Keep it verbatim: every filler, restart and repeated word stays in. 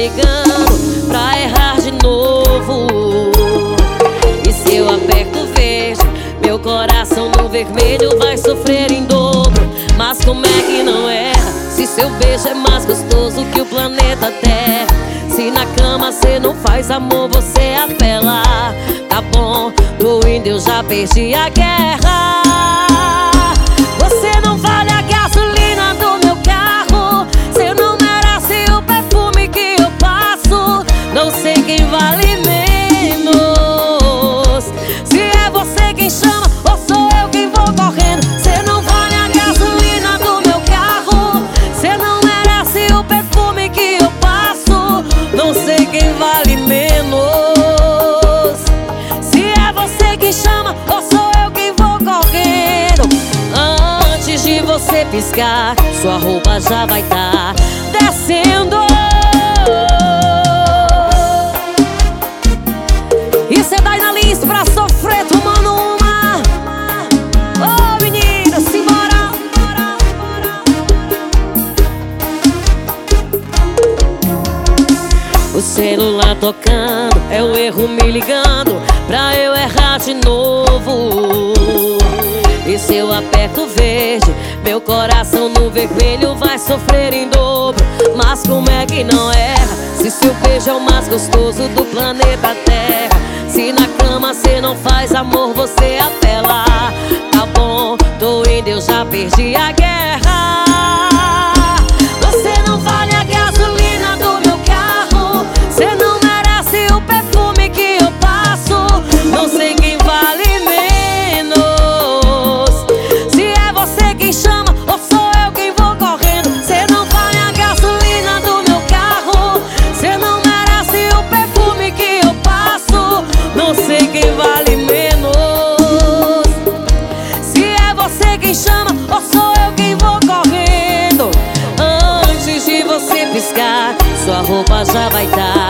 ligando pra errar de novo. E se eu aperto o verde, meu coração no vermelho vai sofrer em dobro. Mas como é que não erra, se seu beijo é mais gostoso que o planeta Terra? Se na cama cê não faz amor, você apela. Tá bom, tô indo, eu já perdi a guerra. Você não vale a gasolina do meu carro, cê não merece o perfume que eu passo. Não sei quem vale menos, se é você quem chama ou sou eu quem vou correndo. Cê não vale a gasolina do meu carro, cê não merece o perfume que eu passo. Não sei quem vale menos, se é você quem chama ou sou eu quem vou correndo. Antes de você piscar, sua roupa já vai tá descendo. E cê dá na lista pra sofrer tomando uma. Ô oh, menina, simbora. O celular tocando, é o erro me ligando pra eu errar de novo. E se eu aperto o verde, meu coração no vermelho vai sofrer em dobro. Mas como é que não erra, se seu beijo é o mais gostoso do planeta Terra? Se na cama cê não faz amor, você apela. Tá bom, tô indo, eu já perdi a guerra. Você não vale a gasolina do meu carro, cê não merece o perfume que eu passo. Não sei quem vale menos, se é você quem chama ou sou eu quem vou correndo. Cê não vale a gasolina do meu carro, cê não merece o perfume que eu passo. Não sei quem vale menos, se é você quem chama ou sou eu quem vou correndo. Antes de você piscar, sua roupa já vai tá